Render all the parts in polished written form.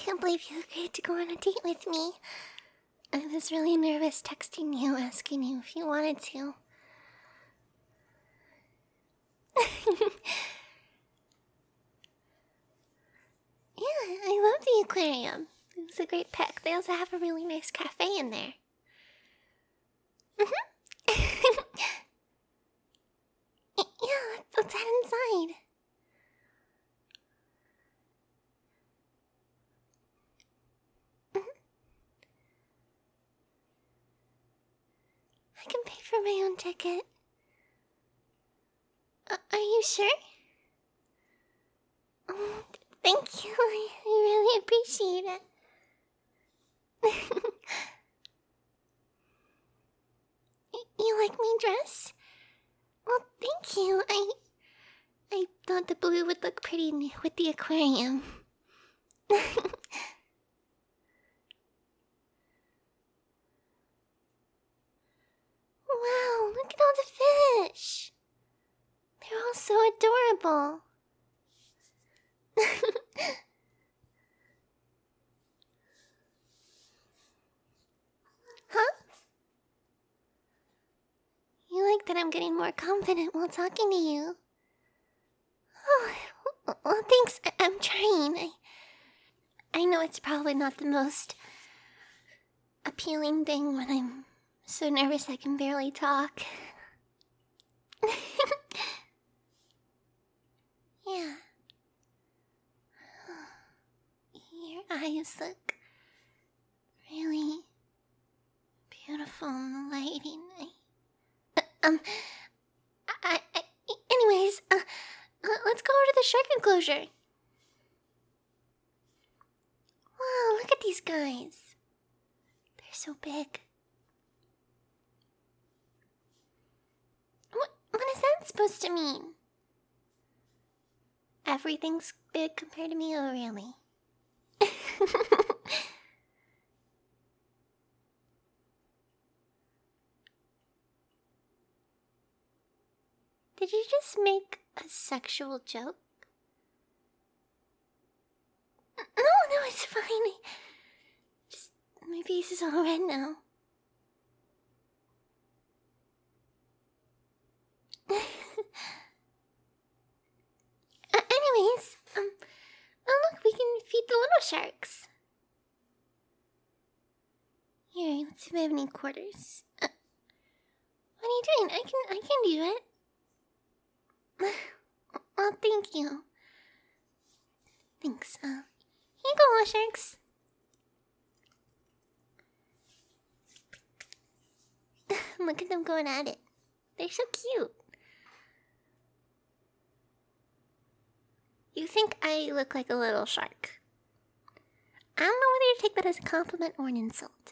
can't believe you agreed to go on a date with me. I was really nervous texting you, asking you if you wanted to. Yeah, I love the aquarium. It was a great pick. They also have a really nice cafe in there. Yeah, let's head inside. I can pay for my own ticket. Are you sure? Oh, thank you. I really appreciate it. You like my dress? Well, thank you. I thought the blue would look pretty with the aquarium. Wow, look at all the fish. They're all so adorable. Huh? You like that I'm getting more confident while talking to you? Oh, well, thanks. I'm trying. I know it's probably not the most appealing thing when I'm so nervous I can barely talk. Yeah. Your eyes look really beautiful in the lighting. Anyways, let's go over to the shark enclosure. Wow, look at these guys. They're so big. What is that supposed to mean? Everything's big compared to me, oh really? Did you just make a sexual joke? No, it's fine. Just, my face is all red now. Anyways, oh look, we can feed the little sharks. Here, let's see if I have any quarters. What are you doing? I can do it. Well, thank you. Thanks. Here you go, little sharks. Look at them going at it. They're so cute. You think I look like a little shark? I don't know whether to take that as a compliment or an insult.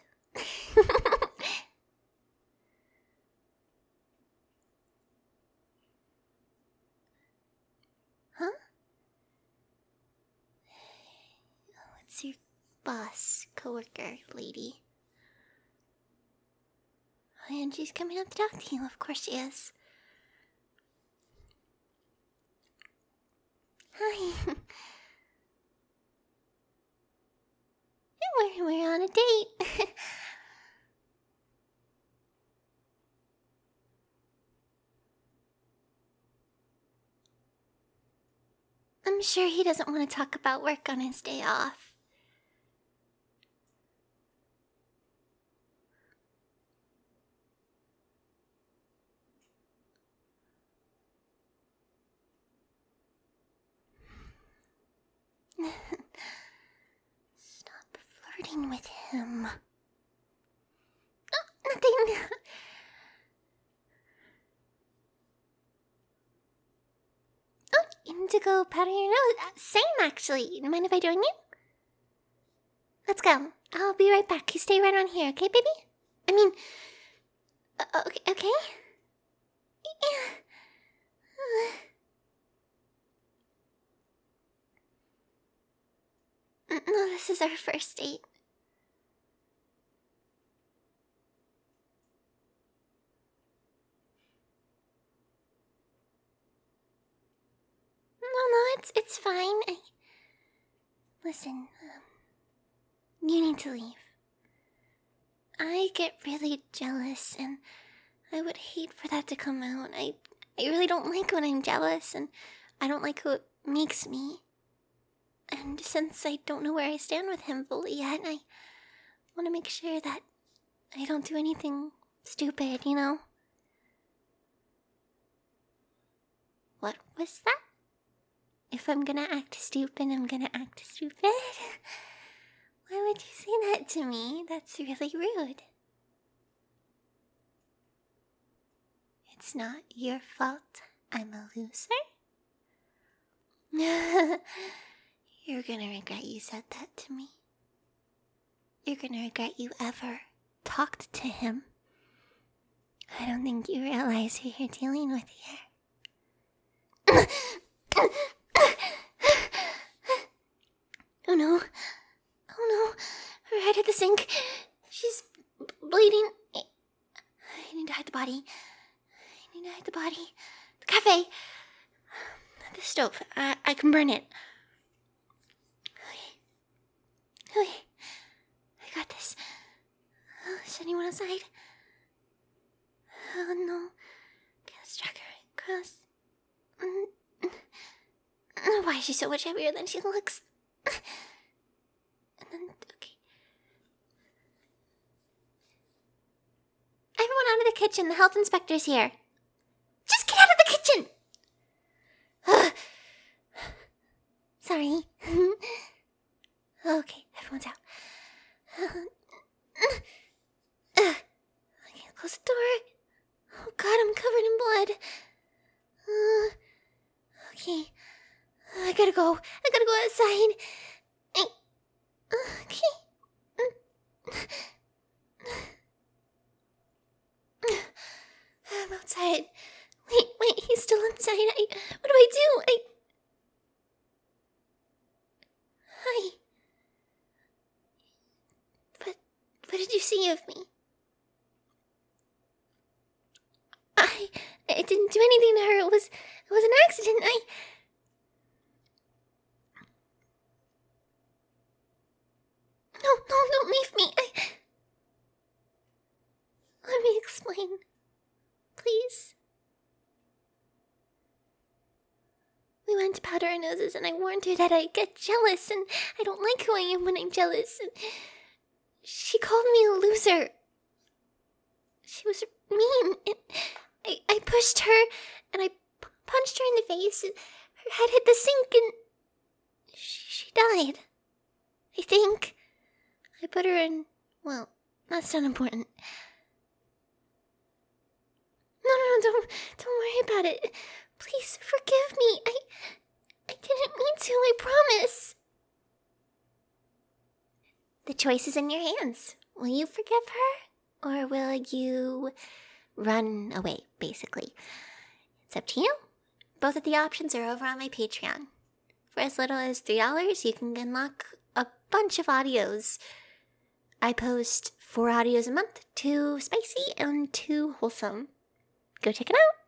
Huh? What's your boss, coworker, lady? And she's coming up to talk to you. Of course she is. Hi. We're on a date. I'm sure he doesn't want to talk about work on his day off. Stop flirting with him. Oh, nothing. Oh, indigo powder your nose. Same, actually. Mind if I join you? Let's go. I'll be right back. You stay right on here, okay, baby? I mean, okay? Yeah. No, this is our first date. No, it's fine. Listen, You need to leave. I get really jealous, and I would hate for that to come out. I really don't like when I'm jealous, and I don't like who it makes me. And since I don't know where I stand with him fully yet, I want to make sure that I don't do anything stupid, you know? What was that? If I'm gonna act stupid, I'm gonna act stupid? Why would you say that to me? That's really rude. It's not your fault I'm a loser. You're gonna regret you said that to me. You're gonna regret you ever talked to him. I don't think you realize who you're dealing with here. Oh no. Oh no. Her head hit the sink. She's bleeding. I need to hide the body. The cafe. The stove. I can burn it. Okay. I got this. Oh, is anyone outside? Oh no. Okay, let's track her across. Why is she so much heavier than she looks? And then, okay. Everyone out of the kitchen. The health inspector's here. Just get out of the kitchen! Sorry. Okay, everyone's out. Okay, close the door. Oh god, I'm covered in blood. Okay. I gotta go outside. Okay. I'm outside. Wait, he's still inside. What do I do? Hi. But what did you see of me? I didn't do anything to her. It was an accident. No, don't leave me. Let me explain. Please. We went to powder our noses, and I warned her that I get jealous, and I don't like who I am when I'm jealous, and she called me a loser. She was mean, and I pushed her, and I punched her in the face, and her head hit the sink, and she died. I think. I put her in, well, that's not important. No, don't worry about it. Please forgive me. I didn't mean to, I promise. The choice is in your hands. Will you forgive her? Or will you run away, basically? It's up to you. Both of the options are over on my Patreon. For as little as $3, you can unlock a bunch of audios. I post 4 audios a month, 2 spicy and 2 wholesome. Go check it out.